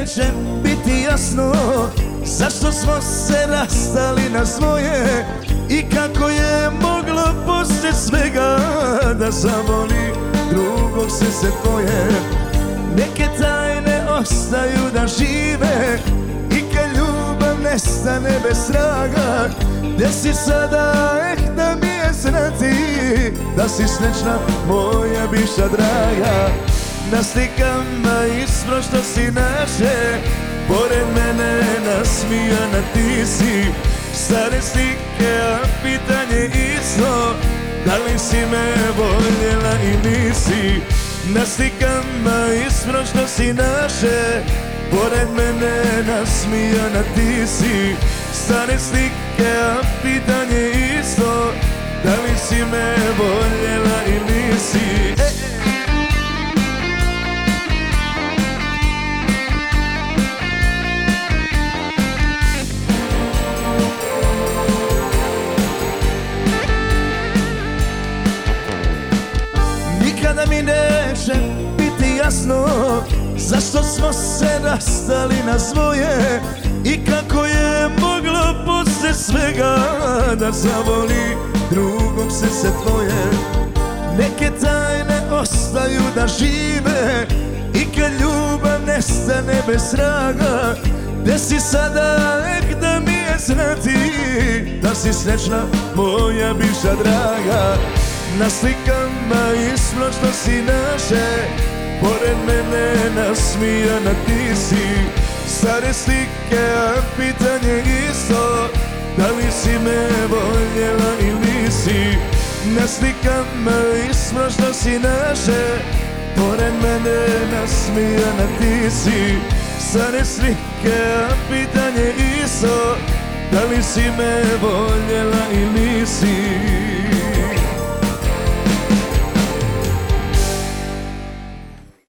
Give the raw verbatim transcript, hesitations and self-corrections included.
neće biti jasno zašto smo se rastali na svoje i kako je moglo poslije svega da zavoli drugog srce tvoje. Neke tajne ostaju da žive i kad ljubav nestane bez traga. Gdje si sada, eh da mi je znati da si srećna moja biša draga. Na slikama iz prošlosti naše pored mene nasmijana ti si. Stare slike, a pitanje isto, da li si me voljela i nisi. Na slikama iz prošlosti naše pored mene nasmijana ti si. Stare slike, a pitanje isto, da li si me voljela i nisi. E, e. Nikada mi neće biti jasno zašto smo se rastali na svoje i kako je moglo poslije svega da zavoli drugog srce tvoje. Neke tajne ostaju da žive i kad ljubav nestane bez traga. Gdje si sada, eh da mi je znati da si srećna moja biša draga. Na slikama iz prošlosti naše pored mene nasmijana ti si. Stare slike, a pitanje isto, da li si me voljela i nisi. Na slikama iz prošlosti naše pored mene nasmijana ti si. Stare slike, a pitanje isto, da li si me voljela i nisi.